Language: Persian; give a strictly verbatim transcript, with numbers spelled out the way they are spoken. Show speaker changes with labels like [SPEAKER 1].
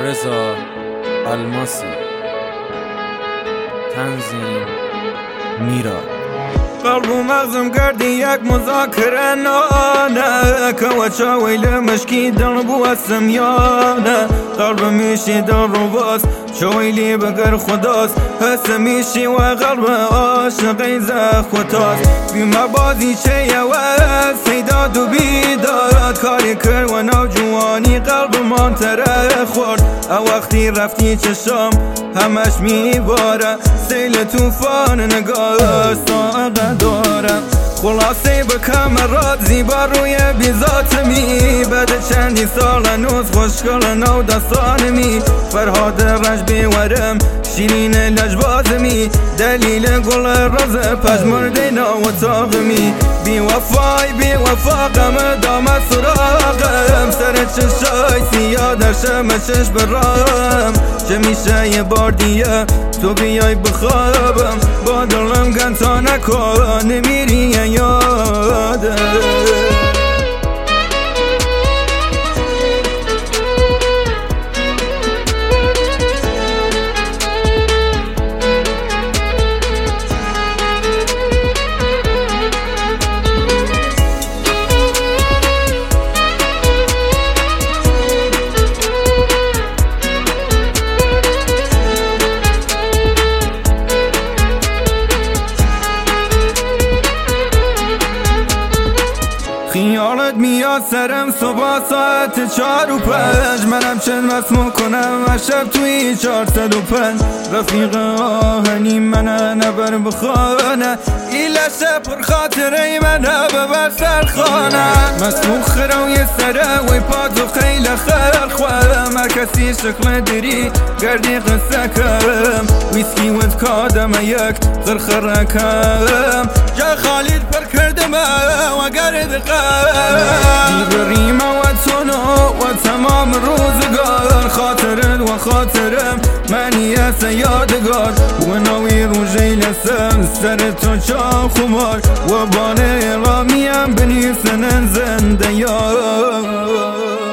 [SPEAKER 1] رضا الماسی، تنظیم میراد.
[SPEAKER 2] قلب و مغزم کردی یک مذاکره نانه که و چاوی لمشکی دل بو سمیانه. قلب میشی دل رو باز چویلی بگر خداست، حس میشی و قلب عاشقی زخوتاست. بیما بازی چه یوه سیداد و بیداد، کاری کرد و نوجوانی قلب من تره خورد. وقتی رفتی چشم همش میباره، سیل توفان نگاه ساقه دارم. خلاصه به کمرات زیبا روی بیزاتمی، بعد چندی سال هنوز خوشگل نو دستانمی. فرهاد رنج بیورم شیرین لجبازمی، دلیل گل رز پژمرده ناوتاقمی. بی وفای بی وفا غم دام سراغم، سر چشای سیاه در شم چشم برام. چه میشه یه بار دیگه تو بیای بخوابم، با دلم گن تا نکن نمیری یاده. خیالت میاد سرم صبح ساعت چار و پنج، منم چند مست میکنم و شب توی چهارصد و پنج. رفیق آهنی منه نبر بخانه، ای لشه پر خاطره منه ببر سرخانه. مسموخ روی سره وی پاد و خیلی خیل خوام، هر کسی شکل دری گردی قصه کم. ویسکی ود کادم یک خرخره کم، جا خالید پر کردم و گرد قم. بریم و تونو و تمام روزگار، خاطرت و خاطرم منیه سیادگار. و نوی روژه لسم سر تو چا خمار، و بانه رامیم بنیسنن زنده یار.